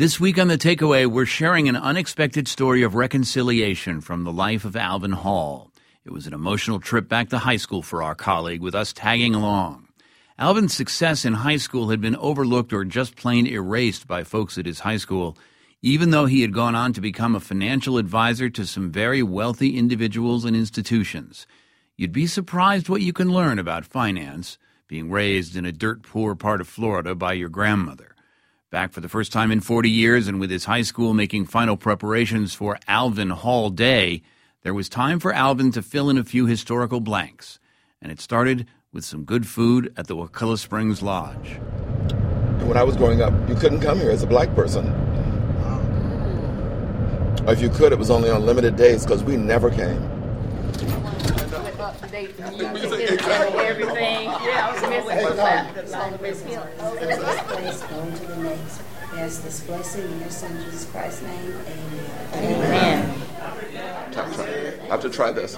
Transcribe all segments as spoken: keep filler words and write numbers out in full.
This week on The Takeaway, we're sharing an unexpected story of reconciliation from the life of Alvin Hall. It was an emotional trip back to high school for our colleague, with us tagging along. Alvin's success in high school had been overlooked or just plain erased by folks at his high school, even though he had gone on to become a financial advisor to some very wealthy individuals and institutions. You'd be surprised what you can learn about finance, being raised in a dirt-poor part of Florida by your grandmother. Back for the first time in forty years, and with his high school making final preparations for Alvin Hall Day, there was time for Alvin to fill in a few historical blanks. And it started with some good food at the Wakulla Springs Lodge. When I was growing up, you couldn't come here as a black person. Or if you could, it was only on limited days, because we never came. Everything. Yeah, I was missing that. Going to the next. Yes, this blessing in your Son Jesus Christ's name. Amen. Amen. I have to try this.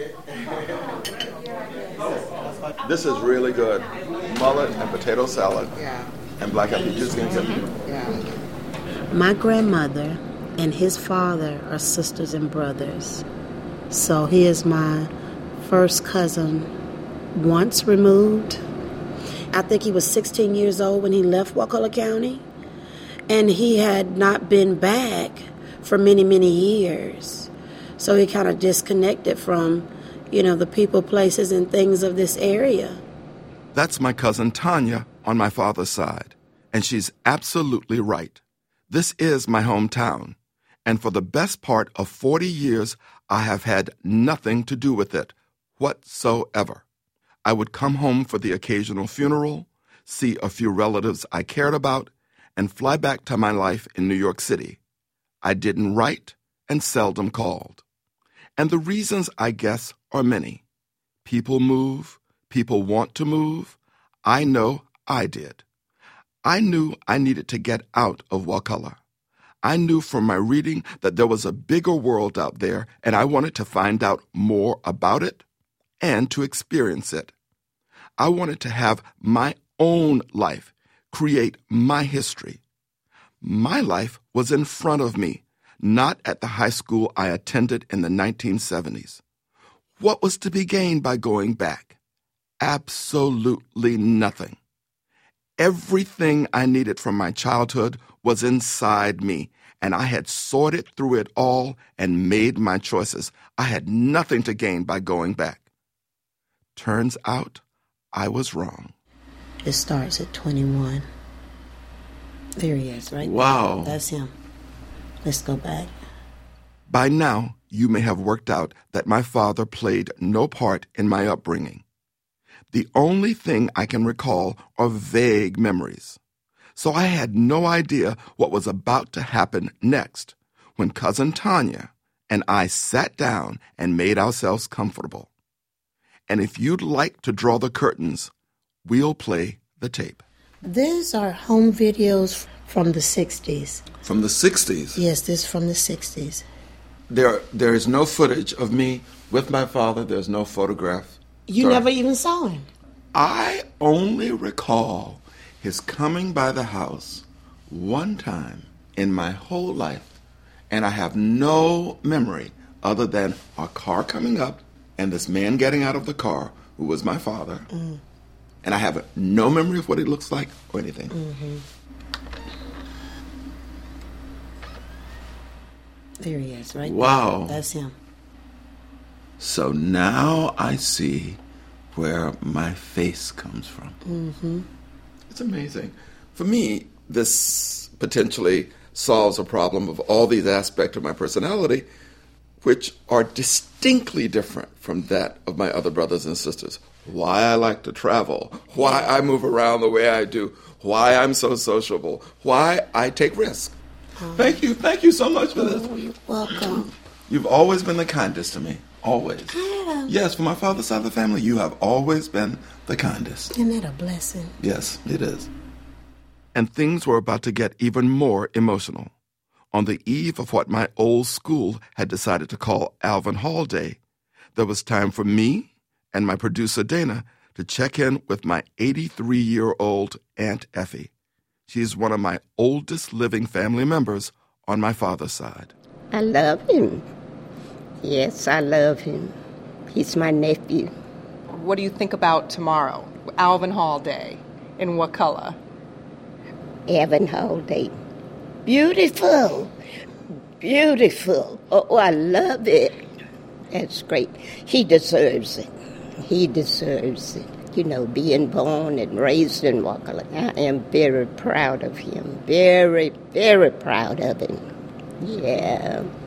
This is really good. Mullet and potato salad. Yeah. And black apple juice. Yeah. My grandmother and his father are sisters and brothers. So he is my first cousin once removed. I think he was sixteen years old when he left Wakulla County. And he had not been back for many, many years. So he kind of disconnected from, you know, the people, places, and things of this area. That's my cousin Tanya on my father's side. And she's absolutely right. This is my hometown. And for the best part of forty years, I have had nothing to do with it whatsoever. I would come home for the occasional funeral, see a few relatives I cared about, and fly back to my life in New York City. I didn't write and seldom called. And the reasons, I guess, are many. People move. People want to move. I know I did. I knew I needed to get out of Wakulla. I knew from my reading that there was a bigger world out there, and I wanted to find out more about it and to experience it. I wanted to have my own life, create my history. My life was in front of me, not at the high school I attended in the nineteen seventies. What was to be gained by going back? Absolutely nothing. Everything I needed from my childhood was inside me, and I had sorted through it all and made my choices. I had nothing to gain by going back. Turns out I was wrong. It starts at twenty-one. There he is, right Wow. there. That's him. Let's go back. By now, you may have worked out that my father played no part in my upbringing. The only thing I can recall are vague memories. So I had no idea what was about to happen next when Cousin Tanya and I sat down and made ourselves comfortable. And if you'd like to draw the curtains, we'll play the tape. These are home videos from the sixties. From the sixties? Yes, this is from the sixties. There, there is no footage of me with my father. There's no photograph. You Sorry. never even saw him? I only recall his coming by the house one time in my whole life, and I have no memory other than a car coming up and this man getting out of the car, who was my father, mm. and I have no memory of what he looks like or anything. Mm-hmm. There he is, right Wow. there. That's him. So now I see where my face comes from. Mm-hmm. It's amazing. For me, this potentially solves a problem of all these aspects of my personality, which are distinctly different from that of my other brothers and sisters. Why I like to travel, why I move around the way I do, why I'm so sociable, why I take risks. Um, thank you, thank you so much for this. Oh, you're welcome. You've always been the kindest to me, always. Yeah. Yes, for my father's side of the family, you have always been the kindest. Isn't that a blessing? Yes, it is. And things were about to get even more emotional. On the eve of what my old school had decided to call Alvin Hall Day, there was time for me and my producer Dana to check in with my eighty-three-year-old Aunt Effie. She's one of my oldest living family members on my father's side. I love him. Yes, I love him. He's my nephew. What do you think about tomorrow, Alvin Hall Day? In what color? Alvin Hall Day. Beautiful. Beautiful. Oh, I love it. That's great. He deserves it. He deserves it. You know, being born and raised in Wakulla. I am very proud of him. Very, very proud of him. Yeah.